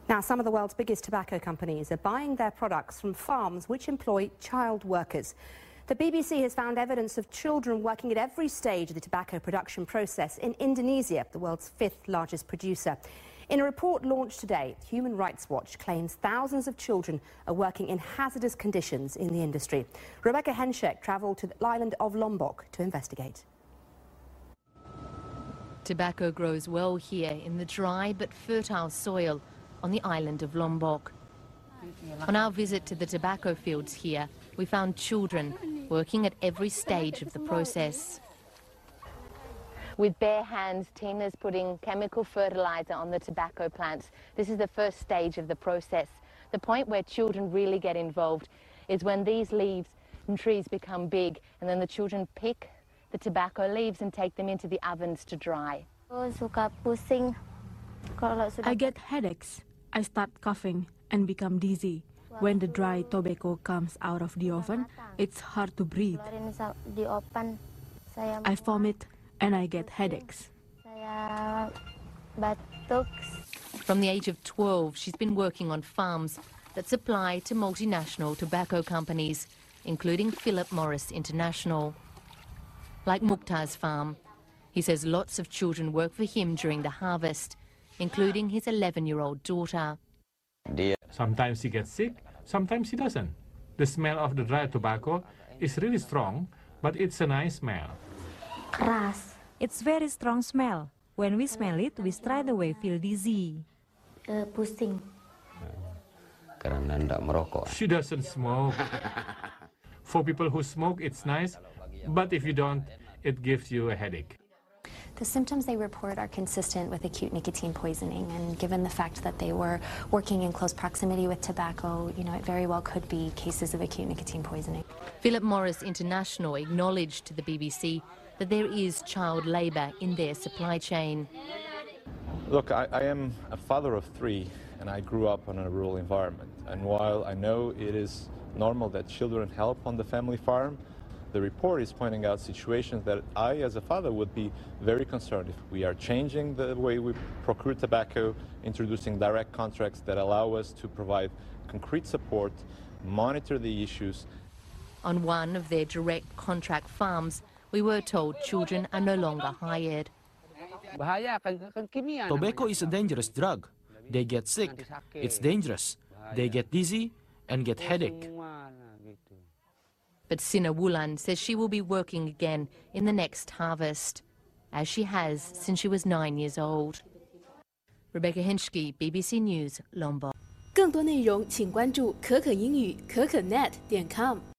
Now, some of the world's biggest tobacco companies are buying their products from farms which employ child workers. The BBC has found evidence of children working at every stage of the tobacco production process in Indonesia, the world's fifth largest producer. In a report launched today, Human Rights Watch claims thousands of children are working in hazardous conditions in the industry. Rebecca Henschek travelled to the island of Lombok to investigate. Tobacco grows well here in the dry but fertile soil on the island of Lombok. On our visit to the tobacco fields here, we found children working at every stage of the process. With bare hands, Tina's putting chemical fertilizer on the tobacco plants. This is the first stage of the process. The point where children really get involved is when these leaves and trees become big, and then the children pick the tobacco leaves and take them into the ovens to dry. I get headaches. I start coughing and become dizzy. When the dry tobacco comes out of the oven, it's hard to breathe. I vomit and I get headaches. From the age of 12, she's been working on farms that supply to multinational tobacco companies, including Philip Morris International. Like Mukhtar's farm, he says lots of children work for him during the harvest, including his 11-year-old daughter. Sometimes he gets sick, sometimes he doesn't. The smell of the dry tobacco is really strong, but it's a nice smell. It's very strong smell. When we smell it, we straight away feel dizzy. She doesn't smoke. For people who smoke, it's nice, but if you don't, it gives you a headache. The symptoms they report are consistent with acute nicotine poisoning, and given the fact that they were working in close proximity with tobacco, it very well could be cases of acute nicotine poisoning. Philip Morris International acknowledged to the BBC that there is child labour in their supply chain. Look, I am a father of 3, and I grew up in a rural environment. And while I know it is normal that children help on the family farm, the report is pointing out situations that I, as a father, would be very concerned if we are changing the way we procure tobacco, introducing direct contracts that allow us to provide concrete support, monitor the issues. On one of their direct contract farms, we were told children are no longer hired. Tobacco is a dangerous drug. They get sick. It's dangerous. They get dizzy and get headache. But Sina Wulan says she will be working again in the next harvest, as she has since she was 9 years old. Rebecca Henschke, BBC News, Lombok. 更多内容请关注可可英语可可net.com。